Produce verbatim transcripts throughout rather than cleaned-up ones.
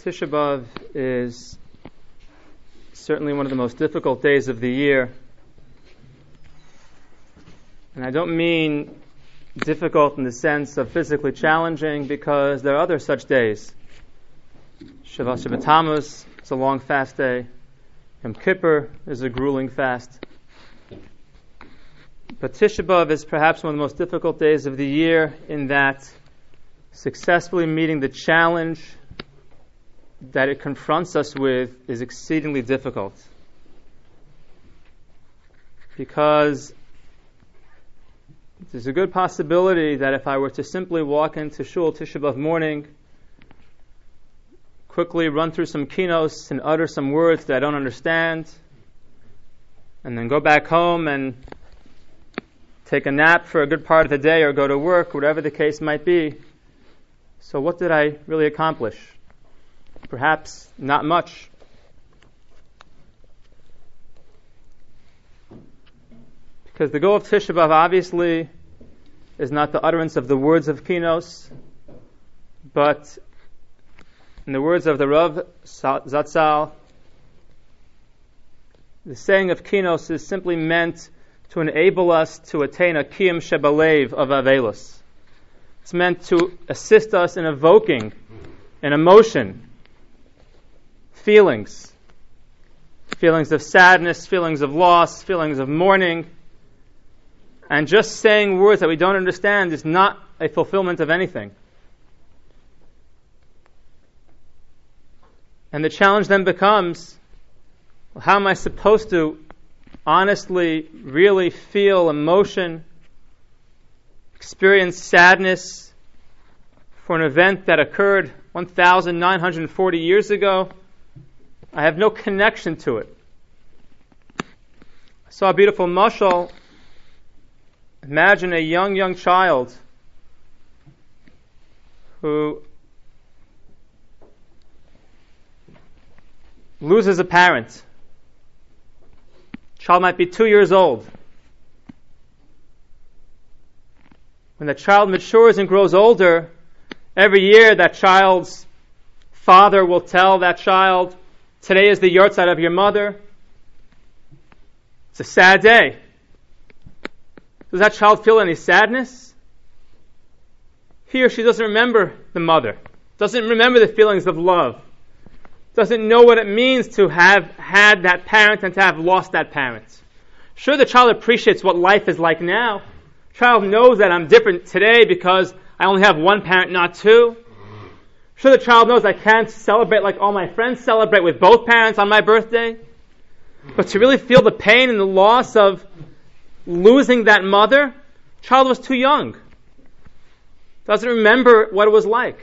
Tisha B'Av is certainly one of the most difficult days of the year. And I don't mean difficult in the sense of physically challenging, because there are other such days. Shavas Shabbat Tammuz is a long fast day. Yom Kippur is a grueling fast. But Tisha B'Av is perhaps one of the most difficult days of the year in that successfully meeting the challenge that it confronts us with is exceedingly difficult. Because there's a good possibility that if I were to simply walk into Shul Tisha B'Av morning, quickly run through some kinos and utter some words that I don't understand, and then go back home and take a nap for a good part of the day or go to work, whatever the case might be. So what did I really accomplish? Perhaps not much. Because the goal of Tisha B'Av obviously is not the utterance of the words of Kinos, but in the words of the Rav Zatzal, the saying of Kinos is simply meant to enable us to attain a Kiyum Shebalev of Avelos. It's meant to assist us in evoking an emotion, feelings, feelings of sadness, feelings of loss, feelings of mourning. And just saying words that we don't understand is not a fulfillment of anything. And the challenge then becomes, well, how am I supposed to honestly, really feel emotion, experience sadness for an event that occurred one thousand nine hundred forty years ago? I have no connection to it. I saw a beautiful mashal. Imagine a young, young child who loses a parent. Child might be two years old. When the child matures and grows older, every year that child's father will tell that child, today is the yortzeit of your mother. It's a sad day. Does that child feel any sadness? He or she doesn't remember the mother, doesn't remember the feelings of love, doesn't know what it means to have had that parent and to have lost that parent. Sure, the child appreciates what life is like now. The child knows that I'm different today because I only have one parent, not two. Sure, the child knows I can't celebrate like all my friends celebrate with both parents on my birthday. But to really feel the pain and the loss of losing that mother, the child was too young. Doesn't remember what it was like.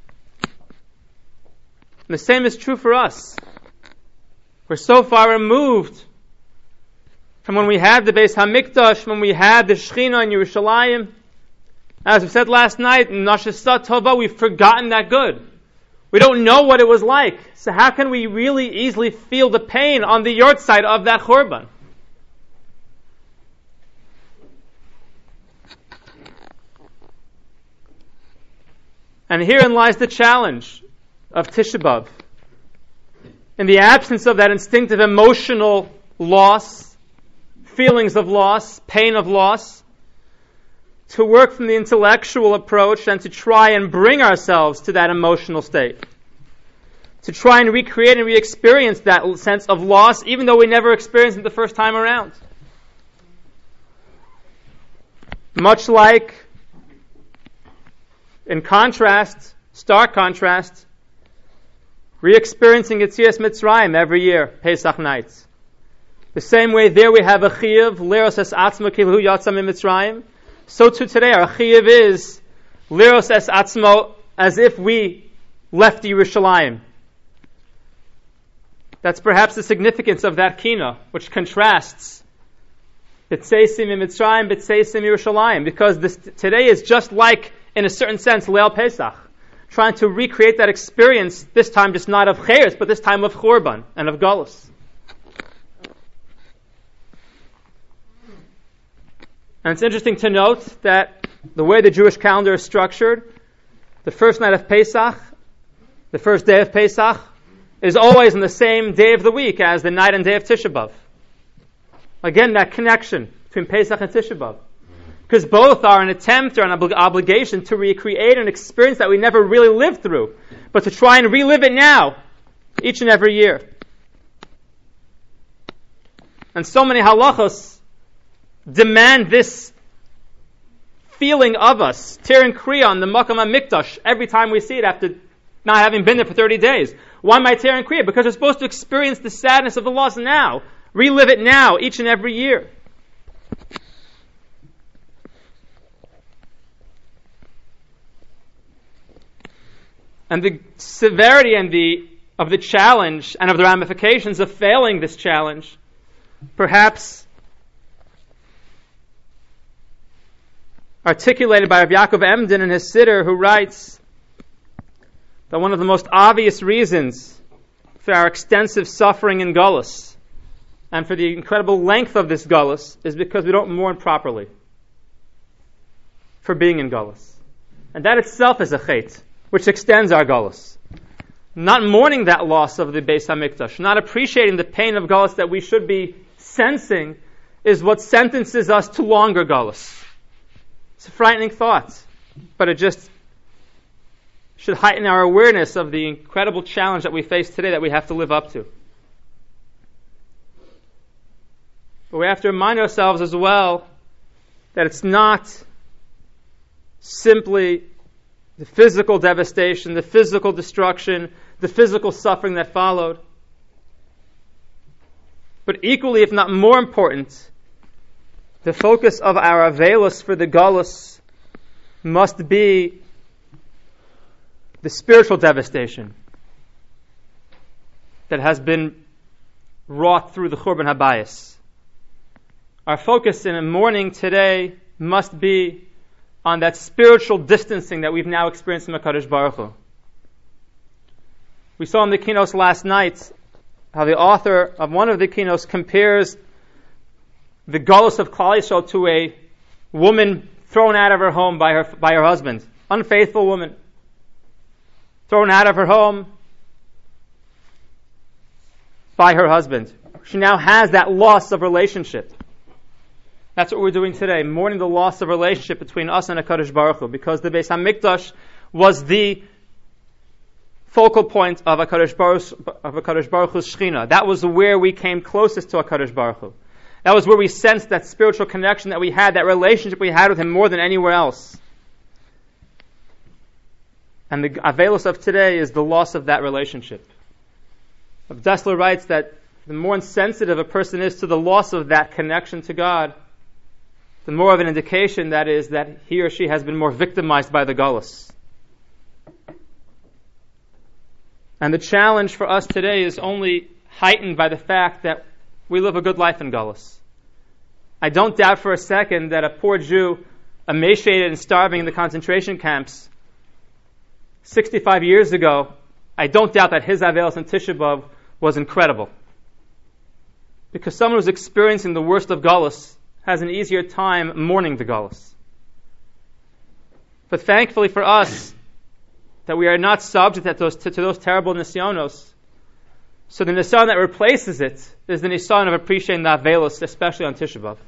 And the same is true for us. We're so far removed from when we had the Beis HaMikdash, when we had the Shechina in Yerushalayim. As we said last night, in Nashasa Tova, we've forgotten that good. We don't know what it was like. So how can we really easily feel the pain on the yortzeit of that Churban? And herein lies the challenge of Tisha B'Av. In the absence of that instinctive emotional loss, feelings of loss, pain of loss, to work from the intellectual approach and to try and bring ourselves to that emotional state. To try and recreate and re-experience that sense of loss, even though we never experienced it the first time around. Much like, in contrast, stark contrast, re-experiencing Yetzias Mitzrayim every year, Pesach nights. The same way there we have a chiyuv, Leros es atzmo kilu yatzam Mitzrayim. So too today our chiyuv is Leros es atzmo, as if we left Yerushalayim. That's perhaps the significance of that kina, which contrasts B'tzeisim Mitzrayim, B'tzeisim Yerushalayim, because this today is just like, in a certain sense, Leil Pesach, trying to recreate that experience, this time just not of Cheres, but this time of Churban and of Galus. And it's interesting to note that the way the Jewish calendar is structured, the first night of Pesach The first day of Pesach is always on the same day of the week as the night and day of Tisha B'Av. Again, that connection between Pesach and Tisha B'Av. Because both are an attempt or an oblig- obligation to recreate an experience that we never really lived through, but to try and relive it now, each and every year. And so many halachos demand this feeling of us, tearing kriya on the Makam HaMikdash, every time we see it after not having been there for thirty days. Why am I tearing kriya? Because we're supposed to experience the sadness of the loss now, relive it now, each and every year. And the severity and the of the challenge and of the ramifications of failing this challenge, perhaps articulated by Rav Yaakov Emden in his Siddur, who writes that one of the most obvious reasons for our extensive suffering in Gullus and for the incredible length of this Gullus is because we don't mourn properly for being in Gullus. And that itself is a chait, which extends our Gullus. Not mourning that loss of the Beis HaMikdash, not appreciating the pain of Gullus that we should be sensing, is what sentences us to longer Gullus. It's a frightening thought, but it just should heighten our awareness of the incredible challenge that we face today that we have to live up to. But we have to remind ourselves as well that it's not simply the physical devastation, the physical destruction, the physical suffering that followed. But equally, if not more important, the focus of our avelus for the Gullus must be the spiritual devastation that has been wrought through the Churban Habayis. Our focus in a mourning today must be on that spiritual distancing that we've now experienced from HaKadosh Baruch Hu. We saw in the Kinos last night how the author of one of the Kinos compares the Gullus of Klal Yisrael to a woman thrown out of her home by her by her husband, unfaithful woman, thrown out of her home by her husband. She now has that loss of relationship. That's what we're doing today, mourning the loss of relationship between us and HaKadosh Baruch Hu, because the Beis HaMikdash was the focal point of HaKadosh Baruch, of HaKadosh Baruch Hu's Shechina. That was where we came closest to HaKadosh Baruch Hu. That was where we sensed that spiritual connection that we had, that relationship we had with Him more than anywhere else. And the avelus of today is the loss of that relationship. Dessler writes that the more insensitive a person is to the loss of that connection to God, the more of an indication that is that he or she has been more victimized by the Gullus. And the challenge for us today is only heightened by the fact that we live a good life in Gullus. I don't doubt for a second that a poor Jew, emaciated and starving in the concentration camps sixty-five years ago, I don't doubt that his avelus in Tisha B'Av was incredible. Because someone who's experiencing the worst of Gullus has an easier time mourning the Gullus. But thankfully for us, that we are not subject to those, to, to those terrible nisyonos. So the nisyon that replaces it is the nisyon of appreciating the avelus, especially on Tisha B'Av.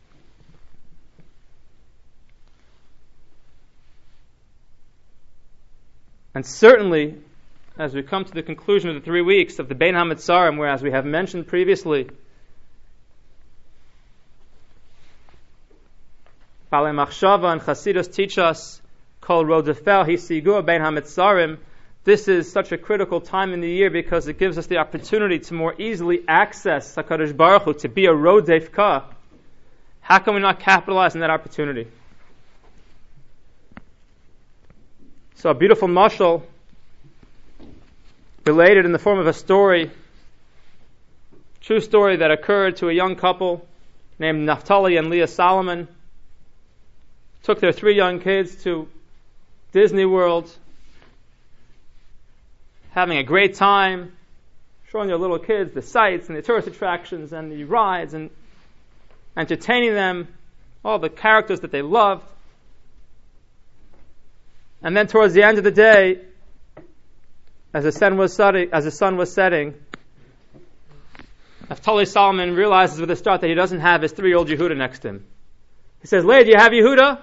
And certainly, as we come to the conclusion of the three weeks of the Bein HaMetzarim, where, as we have mentioned previously, Balei Machshava and Chasidus teach us, Kol Rodefel Hisigur Bein HaMetzarim. This is such a critical time in the year because it gives us the opportunity to more easily access HaKadosh Baruch Hu, to be a Rodef Ka. How can we not capitalize on that opportunity? So a beautiful mashal, related in the form of a story, true story that occurred to a young couple named Naphtali and Leah Solomon. Took their three young kids to Disney World, having a great time, showing their little kids the sights and the tourist attractions and the rides and entertaining them, all the characters that they loved. And then towards the end of the day, as the sun was setting, as the sun was setting, Naftali Solomon realizes with a start that he doesn't have his three-year-old Yehuda next to him. He says, Leah, do you have Yehuda?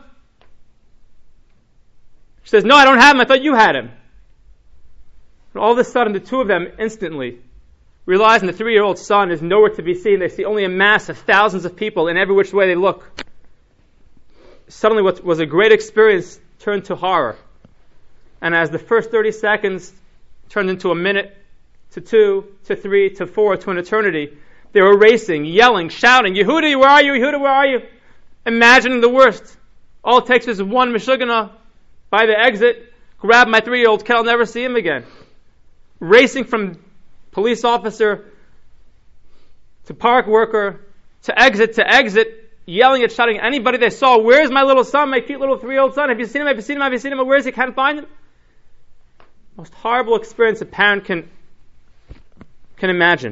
She says, no, I don't have him. I thought you had him. And all of a sudden, the two of them instantly, realizing the three-year-old son is nowhere to be seen, they see only a mass of thousands of people in every which way they look. Suddenly what was a great experience turned to horror. And as the first thirty seconds turned into a minute, to two, to three, to four, to an eternity, they were racing, yelling, shouting, Yehuda, where are you? Yehuda, where are you? Imagining the worst. All it takes is one Meshugana by the exit, grab my three-year-old kid, I'll never see him again. Racing from police officer to park worker to exit to exit, yelling and shouting anybody they saw, where's my little son, my cute little three-year-old son? Have you seen him? Have you seen him? Have you seen him? Where is he? Can't find him. Most horrible experience a parent can can imagine.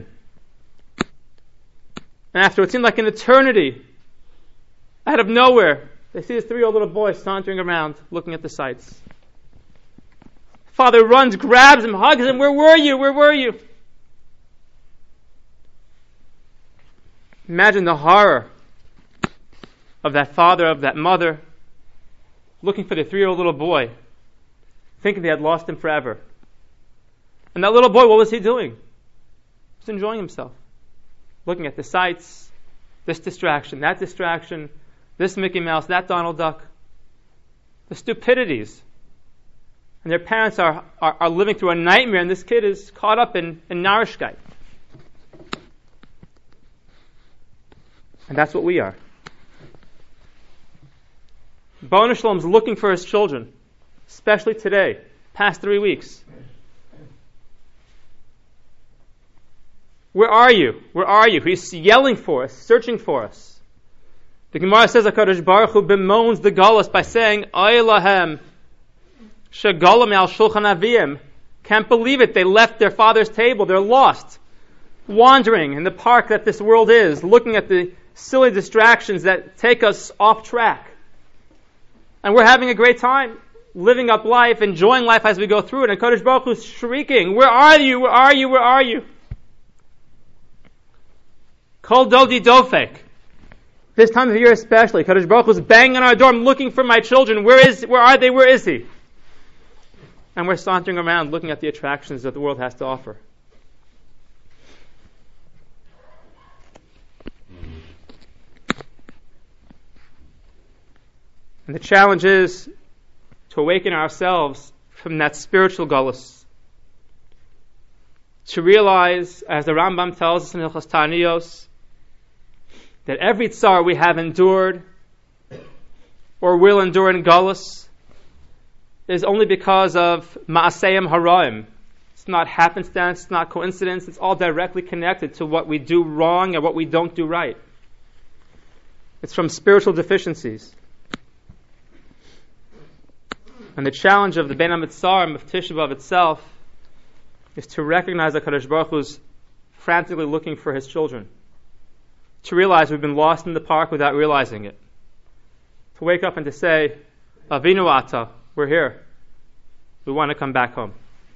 And after what seemed like an eternity, out of nowhere, they see this three-year-old little boy sauntering around, looking at the sights. Father runs, grabs him, hugs him. Where were you? Where were you? Imagine the horror of that father, of that mother, looking for the three-year-old little boy, thinking they had lost him forever. And that little boy, what was he doing? He was enjoying himself, looking at the sights, this distraction, that distraction, this Mickey Mouse, that Donald Duck, the stupidities. And their parents are, are, are living through a nightmare, and this kid is caught up in, in Narishkeit. And that's what we are. B'nai Shalom is looking for his children, especially today, past three weeks. Where are you? Where are you? He's yelling for us, searching for us. The Gemara says HaKadosh Baruch Hu bemoans the Galus by saying, Ay lahem shegalam al shulchan aviyim. Can't believe it. They left their father's table. They're lost, wandering in the park that this world is, looking at the silly distractions that take us off track. And we're having a great time, living up life, enjoying life as we go through it. And HaKadosh Baruch Hu is shrieking, where are you? Where are you? Where are you? Kol dodi dofek. This time of year especially, HaKadosh Baruch Hu is banging on our door, I'm looking for my children. Where is? Where are they? Where is he? And we're sauntering around looking at the attractions that the world has to offer. And the challenge is to awaken ourselves from that spiritual gullus. To realize, as the Rambam tells us in Hilchos Ta'aniyos, that every tsar we have endured or will endure in gullus is only because of ma'aseyim haraim. It's not happenstance, it's not coincidence, it's all directly connected to what we do wrong and what we don't do right. It's from spiritual deficiencies. And the challenge of the Ben HaMitzarim of Tisha B'Av itself is to recognize that HaKadosh Baruch Hu is frantically looking for his children. To realize we've been lost in the park without realizing it. To wake up and to say, Avinu Ata, we're here. We want to come back home.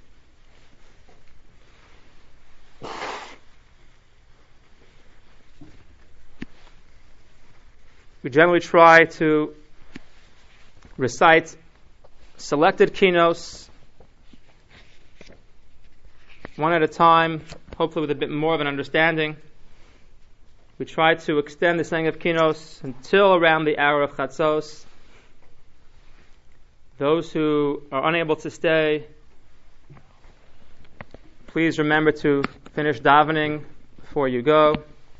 We generally try to recite selected kinos, one at a time, hopefully with a bit more of an understanding. We try to extend the saying of kinos until around the hour of chatzos. Those who are unable to stay, please remember to finish davening before you go.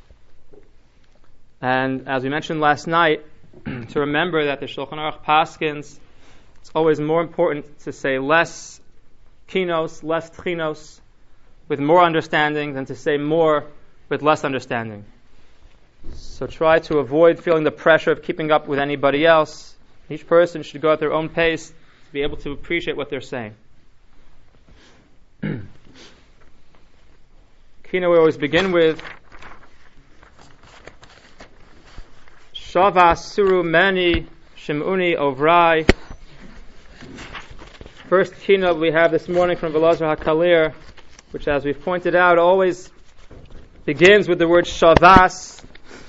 And as we mentioned last night, to remember that the Shulchan Aruch paskins, it's always more important to say less kinos, less tchinos, with more understanding than to say more with less understanding. So try to avoid feeling the pressure of keeping up with anybody else. Each person should go at their own pace to be able to appreciate what they're saying. Kino we always begin with Shavas Suru Meni Shimuni Ovrai. first keynote we have this morning from Velazar HaKalir, which, as we've pointed out, always begins with the word Shavas,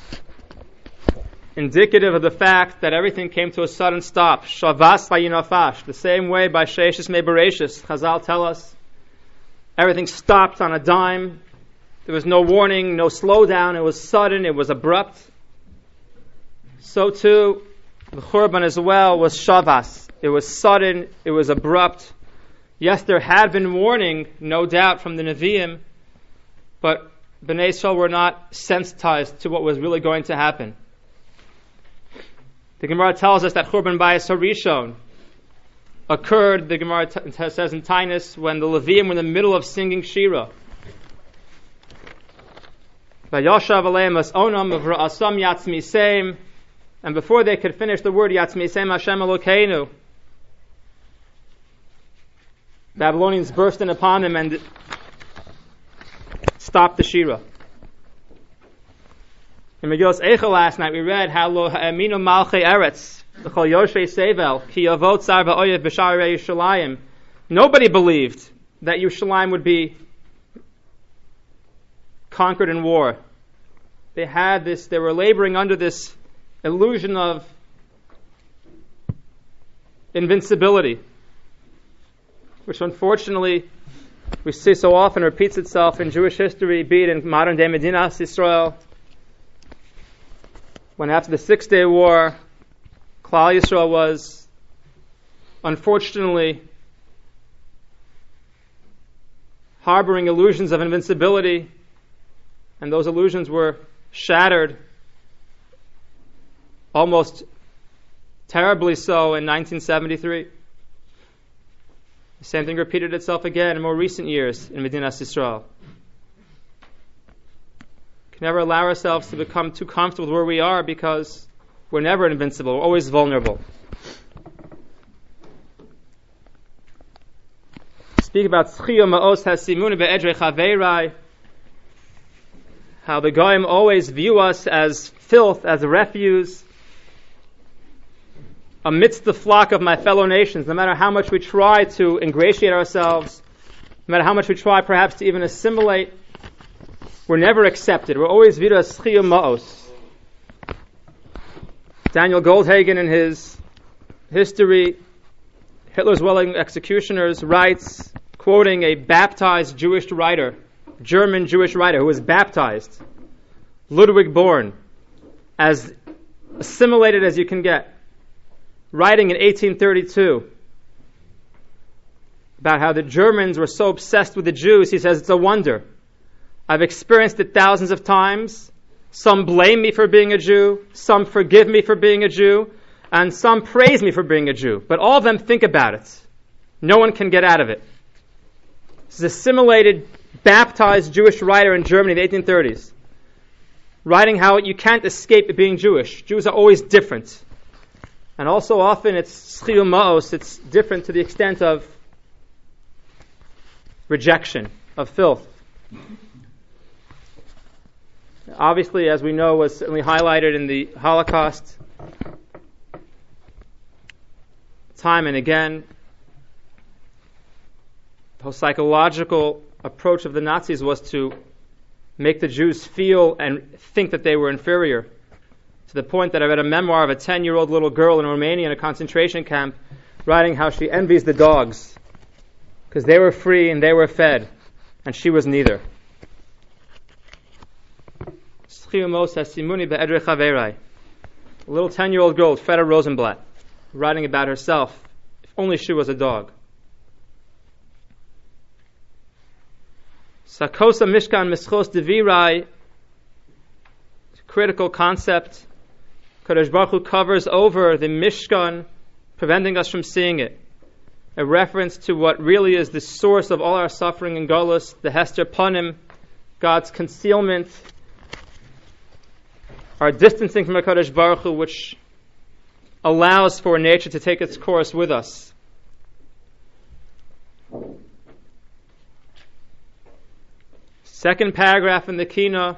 indicative of the fact that everything came to a sudden stop. Shavas vayinafash. The same way by Sheishis Me Bereshis, Chazal tell us, everything stopped on a dime. There was no warning, no slowdown. It was sudden, it was abrupt. So too, the Churban as well was Shavas. It was sudden, it was abrupt. Yes, there had been warning, no doubt, from the Nevi'im, but Bnei Yisrael were not sensitized to what was really going to happen. The Gemara tells us that Churban Bayis HaRishon occurred, the Gemara t- says in Tainus, when the Leviim were in the middle of singing Shira. Vayoshav aleim as onam v'ra'asam yatzmiseim, and before they could finish the word yatzmiseim Hashem Elokeinu, Babylonians burst in upon them and stopped the Shira. In Megillas Eicha last night we read how lo ha'aminu malchei eretz v'chol yoshei sevel ki yavot tzar v'oyev b'sharei Yerushalayim. Nobody believed that Yerushalayim would be conquered in war. They had this, they were laboring under this illusion of invincibility, which unfortunately we see so often repeats itself in Jewish history, be it in modern day Medinas Yisrael, when after the Six Day War, Klal Yisrael was unfortunately harboring illusions of invincibility, and those illusions were shattered, almost terribly so, in nineteen seventy-three. The same thing repeated itself again in more recent years in Medinas Yisrael. We can never allow ourselves to become too comfortable with where we are, because we're never invincible, we're always vulnerable. Speak about Tzchiyo Ma'os HaSimuna Be'edrei Chaveirai, how the Goyim always view us as filth, as refuse, amidst the flock of my fellow nations. No matter how much we try to ingratiate ourselves, no matter how much we try perhaps to even assimilate, we're never accepted. We're always viewed as Tzchiyo Ma'os. Daniel Goldhagen, in his history, Hitler's Willing Executioners, writes, quoting a baptized Jewish writer, German Jewish writer who was baptized, Ludwig Born, as assimilated as you can get, writing in eighteen thirty-two about how the Germans were so obsessed with the Jews. He says, it's a wonder. I've experienced it thousands of times. Some blame me for being a Jew, some forgive me for being a Jew, and some praise me for being a Jew. But all of them think about it. No one can get out of it. This is a assimilated, baptized Jewish writer in Germany in the eighteen thirties, writing how you can't escape being Jewish. Jews are always different. And also often it's Tzchiyo Ma'os, it's different to the extent of rejection, of filth. Obviously, as we know, was certainly highlighted in the Holocaust time and again. The whole psychological approach of the Nazis was to make the Jews feel and think that they were inferior, to the point that I read a memoir of a ten-year-old little girl in Romania in a concentration camp writing how she envies the dogs because they were free and they were fed, and she was neither. A little ten-year-old girl, Freda Rosenblatt, writing about herself, if only she was a dog. Sakosa Mishkan Mischos Devirai, critical concept. Kadosh Baruch Hu covers over the Mishkan, preventing us from seeing it. A reference to what really is the source of all our suffering in Golus, the Hester Panim, God's concealment, our distancing from HaKadosh Baruch Hu, which allows for nature to take its course with us. Second paragraph in the Kina,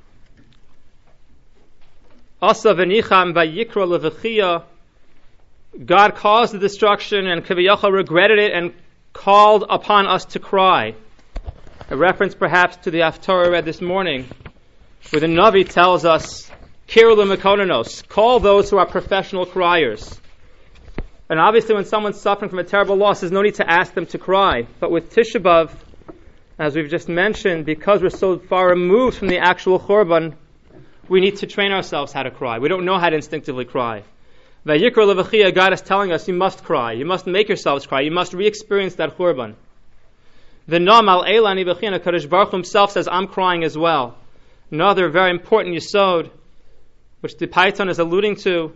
Asa v'nicham vayikra levechia, God caused the destruction and Kaviyachal regretted it and called upon us to cry. A reference perhaps to the Haftarah read this morning, where the Navi tells us, Kiru l'mekonanos, call those who are professional criers. And obviously when someone's suffering from a terrible loss, there's no need to ask them to cry. But with Tisha B'Av, as we've just mentioned, because we're so far removed from the actual Churban, we need to train ourselves how to cry. We don't know how to instinctively cry. Vayikra levachia, God is telling us, you must cry. You must make yourselves cry. You must re-experience that Churban. The Nam al Eilani Bechina, Kadosh Baruch Hu himself says, I'm crying as well. Another very important yesod, which the Paiton is alluding to,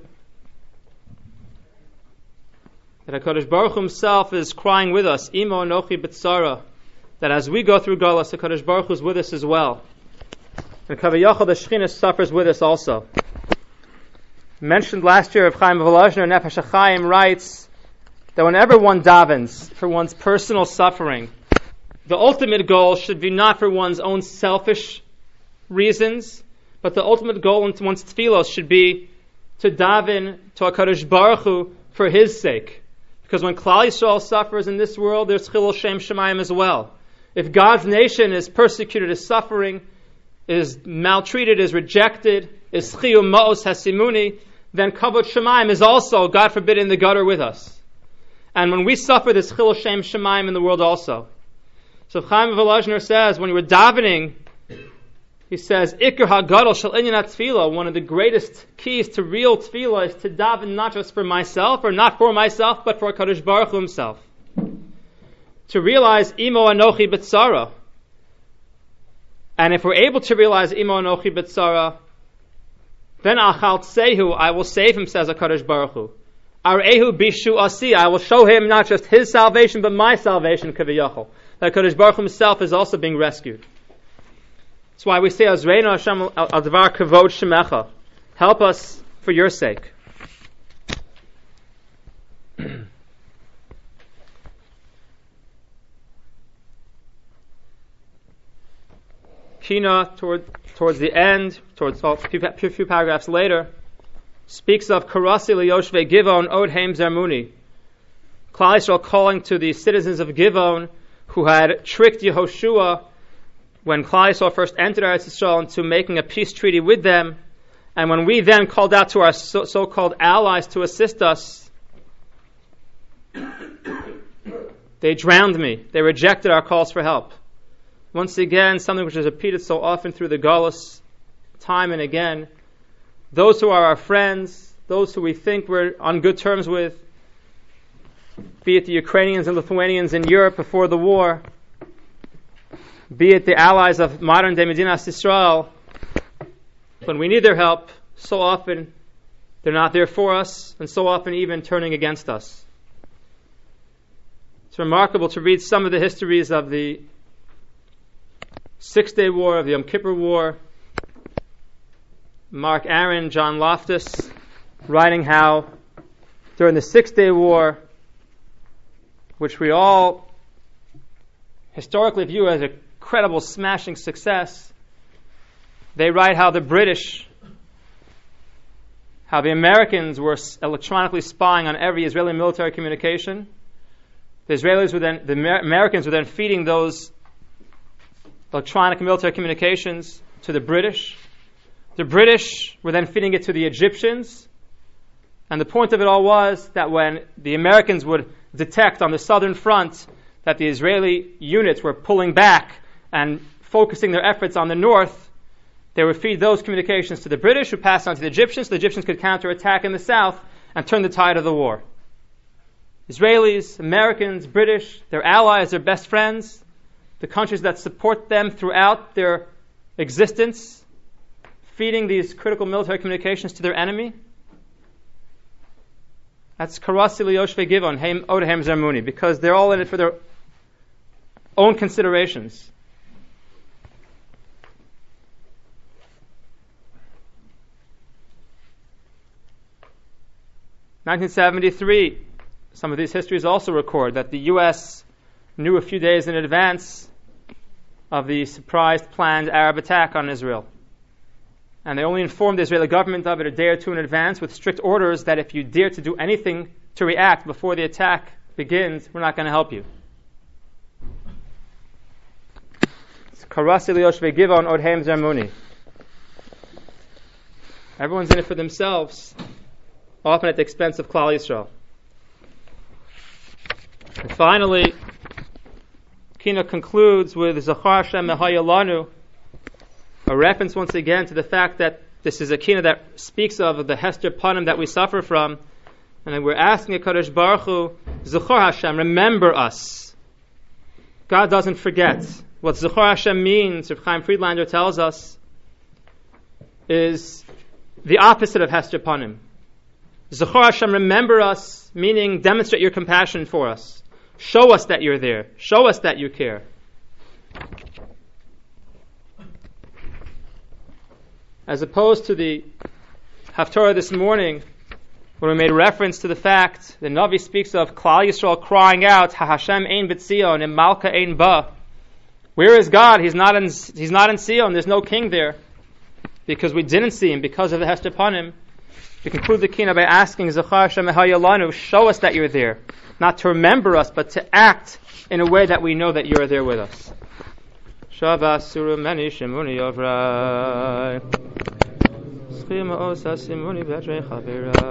that HaKadosh Baruch Hu himself is crying with us, Imo Anochi B'tzara, that as we go through Galus, HaKadosh Baruch Hu is with us as well. And Kaviyachal, the Shekhinah, suffers with us also. Mentioned last year of Chaim Volozhner, Nefesh HaChaim writes that whenever one davens for one's personal suffering, the ultimate goal should be not for one's own selfish reasons, but the ultimate goal in one's tefillos should be to daven to HaKadosh Baruch Hu for His sake. Because when Klal Yisrael suffers in this world, there's Chilul Shem Shemayim as well. If God's nation is persecuted, is suffering, is maltreated, is rejected, is Chiyu Ma'os Hasimuni, then Kavod Shemayim is also, God forbid, in the gutter with us. And when we suffer, there's Chilul Shem Shemayim in the world also. So Chaim Volozhner says, when you were davening, he says, Iker HaGadol Shel Inyan HaTefillah, one of the greatest keys to real tefillah is to daven not just for myself, or not for myself, but for HaKadosh Baruch Hu himself. To realize Imo Anochi B'tzara. And if we're able to realize Imo Anochi B'tzara, then Achal Tsehu, I will save him, says HaKadosh Baruch Hu. Arehu Bishu Asi, I will show him not just his salvation, but my salvation, Kaviyachal. That HaKadosh Baruch Hu himself is also being rescued. That's why we say, Azreinu Hashem al Devar Kavod Shemecha. Help us for your sake. Kina, toward, towards the end, towards a few, few, few paragraphs later, speaks of Karasi Liyoshve Givon Od Haim Zermuni. Klal Yisrael calling to the citizens of Givon who had tricked Yehoshua when Klal Yisrael first entered Eretz Yisrael into making a peace treaty with them, and when we then called out to our so- so-called allies to assist us, they drowned me. They rejected our calls for help. Once again, something which is repeated so often through the Galus, time and again, those who are our friends, those who we think we're on good terms with, be it the Ukrainians and Lithuanians in Europe before the war, be it the allies of modern-day Medinas Yisrael, when we need their help, so often they're not there for us, and so often even turning against us. It's remarkable to read some of the histories of the Six-Day War, of the Yom Kippur War. Mark Aaron, John Loftus, writing how during the Six-Day War, which we all historically view as a incredible smashing success, they write how the British, how the Americans were electronically spying on every Israeli military communication. The Israelis were then, the Amer- Americans were then feeding those electronic military communications to the British. The British were then feeding it to the Egyptians. And the point of it all was that when the Americans would detect on the southern front that the Israeli units were pulling back and focusing their efforts on the north, they would feed those communications to the British, who passed on to the Egyptians, so the Egyptians could counterattack in the south and turn the tide of the war. Israelis, Americans, British, their allies, their best friends, the countries that support them throughout their existence, feeding these critical military communications to their enemy. That's Karasi Liyoshve Givon, Haim Odahem Zermuni, because they're all in it for their own considerations. nineteen seventy-three, some of these histories also record that the U S knew a few days in advance of the surprised planned Arab attack on Israel. And they only informed the Israeli government of it a day or two in advance with strict orders that if you dare to do anything to react before the attack begins, we're not going to help you. Everyone's in it for themselves, often at the expense of Klal Yisrael. And finally, Kina concludes with Zachar Hashem Mehaya Lanu, a reference once again to the fact that this is a Kina that speaks of the Hester Panim that we suffer from, and then we're asking HaKadosh Baruch Hu, Zachar Hashem, remember us. God doesn't forget. What Zachar Hashem means, Reb Chaim Friedlander tells us, is the opposite of Hester Panim. Zachar Hashem, remember us, meaning demonstrate your compassion for us. Show us that you're there. Show us that you care. As opposed to the Haftorah this morning, when we made reference to the fact the Navi speaks of Klal Yisrael crying out, Ha Hashem ein b'Tzion, and Malka ein ba. Where is God? He's not in. He's not in Zion. There's no king there, because we didn't see him because of the Hester Panim. We conclude the Kina by asking Zachar Hashem Mehaya Lanu, show us that you're there, not to remember us, but to act in a way that we know that you're there with us. Shabbat Suru Meni Shemuni Yovrai.